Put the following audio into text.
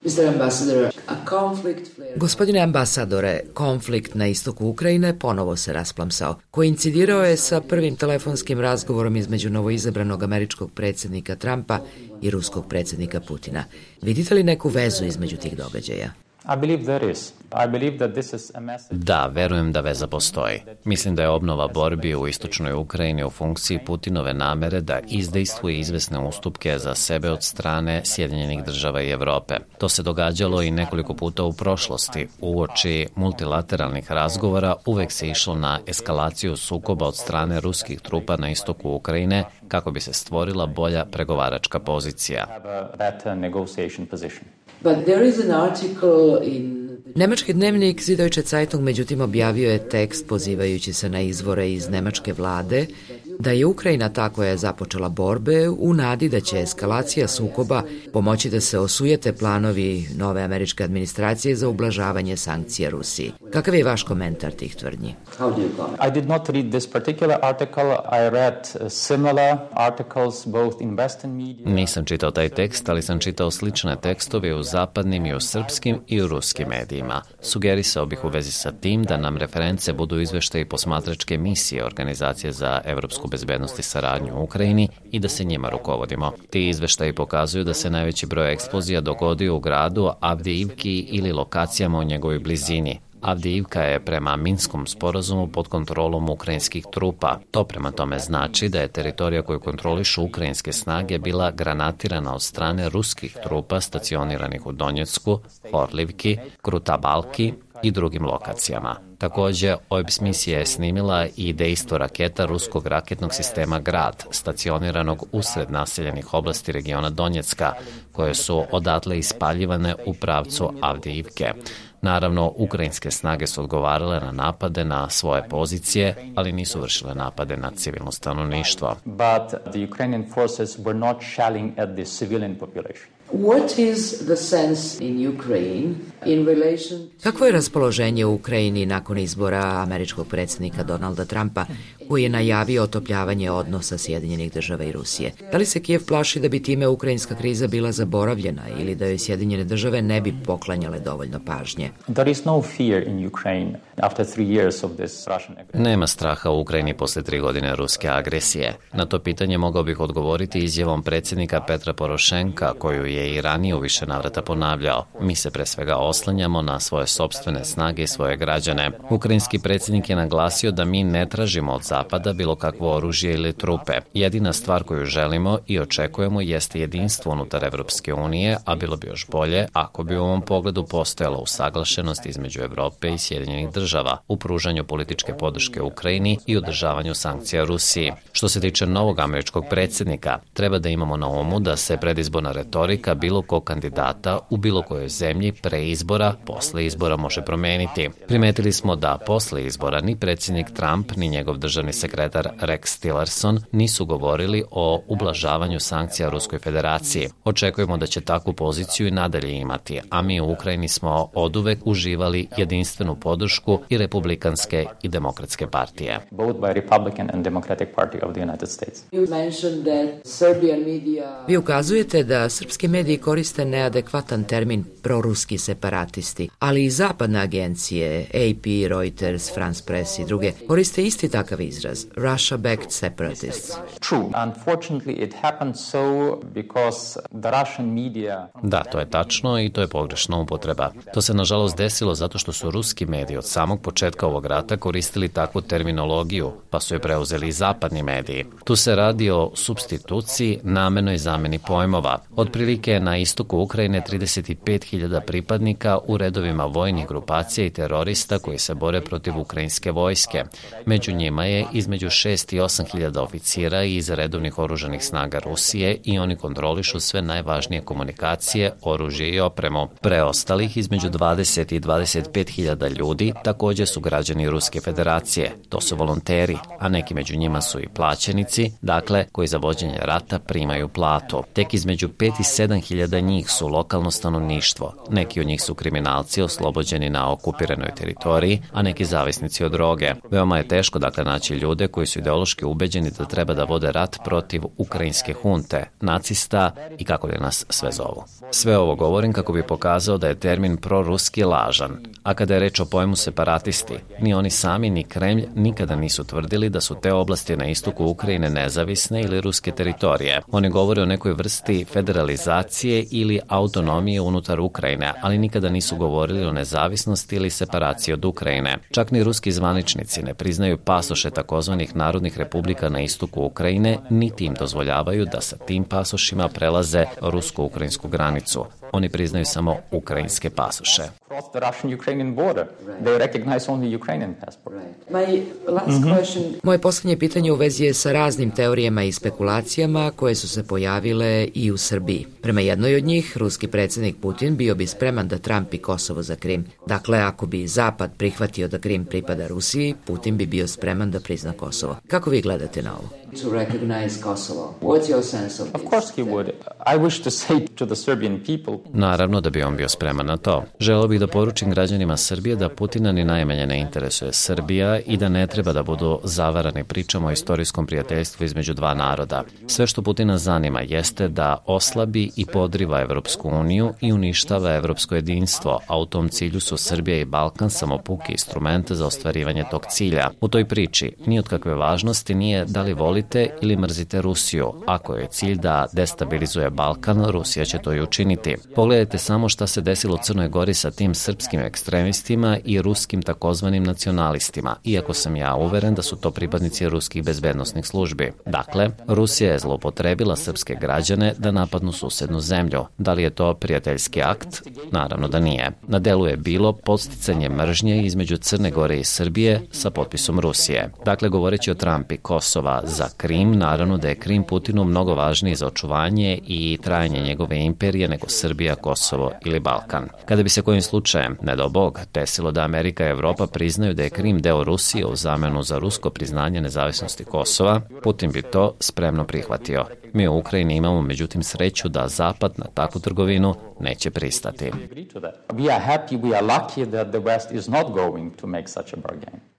Gospodine ambasadore, konflikt na istoku Ukrajine ponovo se rasplamsao. Koincidirao je sa prvim telefonskim razgovorom između novoizabranog američkog predsjednika Trumpa i ruskog predsjednika Putina. Vidite li neku vezu između tih događaja? Da, verujem da veza postoji. Mislim da je obnova borbi u istočnoj Ukrajini u funkciji Putinove namere da izdejstvuje izvesne ustupke za sebe od strane Sjedinjenih država i Evrope. To se događalo i nekoliko puta u prošlosti. Uoči multilateralnih razgovora uvek se išlo na eskalaciju sukoba od strane ruskih trupa na istoku Ukrajine kako bi se stvorila bolja pregovaračka pozicija. Nemački dnevnik Süddeutsche Zeitung međutim objavio je tekst pozivajući se na izvore iz nemačke vlade da je Ukrajina ta koja je započela borbe u nadi da će eskalacija sukoba pomoći da se osujete planovi nove američke administracije za ublažavanje sankcija Rusiji. Kakav je vaš komentar tih tvrdnji? I did not read this particular article. I read similar articles both in Western media. Nisam čitao taj tekst, ali sam čitao slične tekstove u zapadnim i u srpskim i u ruskim medijima. Sugerisao bih u vezi sa tim da nam reference budu izveštaji posmatračke misije Organizacije za evropsku bezbednost i saradnju u Ukrajini i da se njima rukovodimo. Ti izveštaji pokazuju da se najveći broj eksplozija dogodio u gradu Avdiivki ili lokacijama u njegovoj blizini. Avdiivka je prema Minskom sporazumu pod kontrolom ukrajinskih trupa. To prema tome znači da je teritorija koju kontrolišu ukrajinske snage bila granatirana od strane ruskih trupa stacioniranih u Donjecku, Horlivki, Krutabalki i drugim lokacijama. Također, OEBS misija je snimila i dejstvo raketa ruskog raketnog sistema Grad, stacioniranog usred naseljenih oblasti regiona Donjecka, koje su odatle ispaljivane u pravcu Avdiivke. Naravno, ukrajinske snage su odgovarale na napade na svoje pozicije, ali nisu vršile napade na civilno stanovništvo. But the Ukrainian forces were not shelling at the civilian population. Kakvo je raspoloženje u Ukrajini nakon izbora američkog predsjednika Donalda Trumpa, koji je najavio otopljavanje odnosa Sjedinjenih država i Rusije? Da li se Kijev plaši da bi time ukrajinska kriza bila zaboravljena ili da joj Sjedinjene države ne bi poklanjale dovoljno pažnje? Nema straha u Ukrajini posle 3 godine ruske agresije. Na to pitanje mogao bih odgovoriti izjavom predsjednika Petra Porošenka, koju je i ranije u više navrata ponavljao. Mi se pre svega oslanjamo na svoje sopstvene snage i svoje građane. Ukrajinski predsjednik je naglasio da mi ne tražimo od Zapada bilo kakvo oružje ili trupe. Jedina stvar koju želimo i očekujemo jeste jedinstvo unutar Evropske unije, a bilo bi još bolje ako bi u ovom pogledu postojala usaglašenost između Evrope i Sjedinjenih država u pružanju političke podrške Ukrajini i održavanju sankcija Rusiji. Što se tiče novog američkog predsjednika, treba da imamo na umu da se predizborna retorika bilo kog kandidata u bilo kojoj zemlji pre izbora, posle izbora može promeniti. Primetili smo da posle izbora ni predsjednik Trump ni njegov državni sekretar Rex Tillerson nisu govorili o ublažavanju sankcija Ruskoj federaciji. Očekujemo da će takvu poziciju i nadalje imati, a mi u Ukrajini smo oduvek uživali jedinstvenu podršku i republikanske i demokratske partije. Vi ukazujete da srpski mediji koriste neadekvatan termin proruski separatisti, ali i zapadne agencije, AP, Reuters, France Press i druge koriste isti takav izraz, Russia-backed separatists. Da, to je tačno i to je pogrešna upotreba. To se nažalost desilo zato što su ruski mediji od samog početka ovog rata koristili takvu terminologiju, pa su je preuzeli i zapadni mediji. Tu se radi o supstituciji, namernoj zameni pojmova. Otprilike na istoku Ukrajine 35.000 pripadnika u redovima vojnih grupacija i terorista koji se bore protiv ukrajinske vojske. Među njima je između 6 i 8.000 oficira iz redovnih oružanih snaga Rusije i oni kontrolišu sve najvažnije komunikacije, oružje i opremu. Preostalih između 20 i 25.000 ljudi također su građani Ruske federacije. To su volonteri, a neki među njima su i plaćenici, dakle koji za vođenje rata primaju platu. Tek između 5 i 7.000 njih su lokalno stanovništvo. Neki od njih su kriminalci oslobođeni na okupiranoj teritoriji, a neki zavisnici od droge. Veoma je teško dakle naći podržavajući ljude koji su ideološki ubeđeni da treba da vode rat protiv ukrajinske hunte, nacista i kako li nas sve zovu. Sve ovo govorim kako bi pokazao da je termin proruski lažan, a kada je reč o pojmu separatisti, ni oni sami ni Kremlj nikada nisu tvrdili da su te oblasti na istoku Ukrajine nezavisne ili ruske teritorije. Oni govore o nekoj vrsti federalizacije ili autonomije unutar Ukrajine, ali nikada nisu govorili o nezavisnosti ili separaciji od Ukrajine. Čak ni ruski zvaničnici ne priznaju pasoše takozvanih narodnih republika na istoku Ukrajine, niti im dozvoljavaju da sa tim pasošima prelaze rusko-ukrajinsku granicu. Oni priznaju samo ukrajinske pasoše. Moje posljednje pitanje u vezi je sa raznim teorijama i spekulacijama koje su se pojavile i u Srbiji. Prema jednoj od njih, ruski predsjednik Putin bio bi spreman da trampi Kosovo za Krim. Dakle, ako bi Zapad prihvatio da Krim pripada Rusiji, Putin bi bio spreman da prizna Kosovo. Kako vi gledate na ovo? To recognize Kosovo. What's your sense of this? Of course he would. I wish to say to the Serbian people. Naravno da bi on bio spreman na to. Želeo bih da poručim građanima Srbije da Putina ni najmanje ne interesuje Srbija i da ne treba da budu zavarani pričama o istorijskom prijateljstvu između dva naroda. Sve što Putina zanima jeste da oslabi i podriva Evropsku uniju i uništava evropsko jedinstvo, a u tom cilju su Srbija i Balkan samo puki instrumente za ostvarivanje tog cilja. U toj priči ni od kakve važnosti nije da li volite ili mrzite Rusiju. Ako je cilj da destabilizuje Balkan, Rusija će to i učiniti. Pogledajte samo šta se desilo u Crnoj Gori sa tim srpskim ekstremistima i ruskim takozvanim nacionalistima, iako sam ja uveren da su to pripadnici ruskih bezbednosnih službi. Dakle, Rusija je zloupotrebila srpske građane da napadnu susednu zemlju. Da li je to prijateljski akt? Naravno da nije. Na delu je bilo podsticanje mržnje između Crne Gore i Srbije sa potpisom Rusije. Dakle, govoreći o trampi Kosova za Krim, naravno da je Krim Putinu mnogo važniji za očuvanje i trajanje njegove imperije nego Srbija, Kosovo ili Balkan. Kada bi se kojim slučajem, ne dao Bog, desilo da Amerika i Evropa priznaju da je Krim deo Rusije u zamenu za rusko priznanje nezavisnosti Kosova, Putin bi to spremno prihvatio. Mi u Ukrajini imamo međutim sreću da Zapad na takvu trgovinu neće pristati. We are happy, we are lucky that the West is not going to make such a bargain.